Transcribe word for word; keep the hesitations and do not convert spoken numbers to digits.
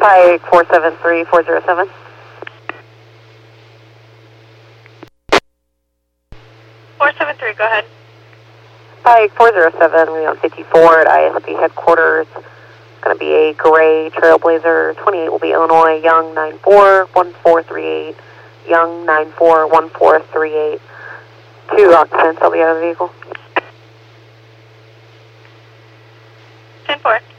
Pike four seven three four zero seven. four seven three, go ahead. Pike four zero seven, we on fifty-four at I S P headquarters. It's going to be a gray Trailblazer. twenty-eight will be Illinois, Young nine four one four three eight. Young nine four one four three eight. Two occupants, I'll be out of the vehicle. ten four.